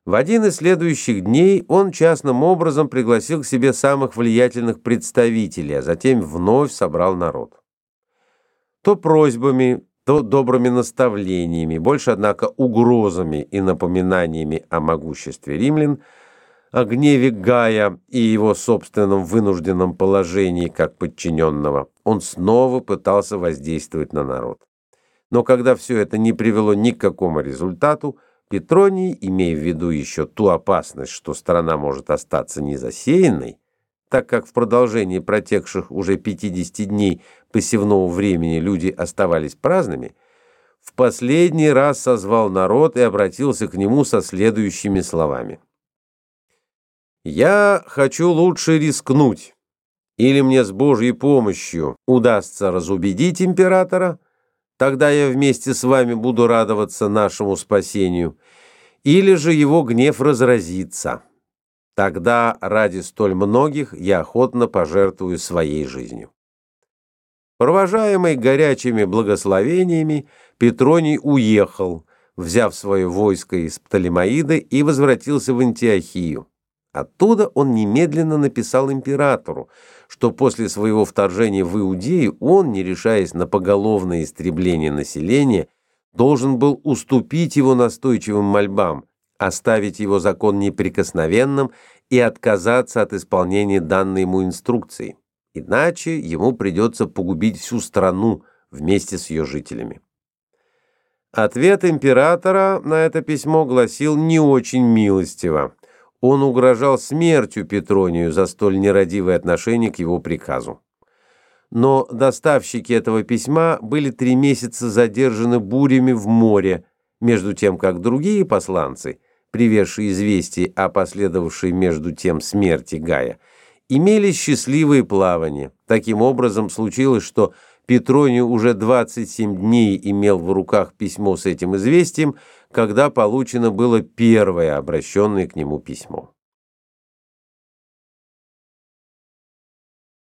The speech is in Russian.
В один из следующих дней он частным образом пригласил к себе самых влиятельных представителей, а затем вновь собрал народ. То просьбами, то добрыми наставлениями, больше, однако, угрозами и напоминаниями о могуществе римлян, о гневе Гая и его собственном вынужденном положении как подчиненного, он снова пытался воздействовать на народ. Но когда все это не привело ни к какому результату, Петроний, имея в виду еще ту опасность, что страна может остаться незасеянной, так как в продолжении протекших уже 50 дней посевного времени люди оставались праздными, в последний раз созвал народ и обратился к нему со следующими словами. «Я хочу лучше рискнуть, или мне с Божьей помощью удастся разубедить императора, тогда я вместе с вами буду радоваться нашему спасению, или же его гнев разразится. Тогда ради столь многих я охотно пожертвую своей жизнью». Провожаемый горячими благословениями, Петроний уехал, взяв свое войско из Птолемаиды, и возвратился в Антиохию. Оттуда он немедленно написал императору, что после своего вторжения в Иудею он, не решаясь на поголовное истребление населения, должен был уступить его настойчивым мольбам, оставить его закон неприкосновенным и отказаться от исполнения данной ему инструкции. Иначе ему придется погубить всю страну вместе с ее жителями. Ответ императора на это письмо гласил не очень милостиво. Он угрожал смертью Петронию за столь нерадивое отношение к его приказу. Но доставщики этого письма были 3 месяца задержаны бурями в море, между тем как другие посланцы, привезшие известие о последовавшей между тем смерти Гая, имели счастливые плавания. Таким образом, случилось, что Петроний уже 27 дней имел в руках письмо с этим известием, когда получено было первое обращенное к нему письмо.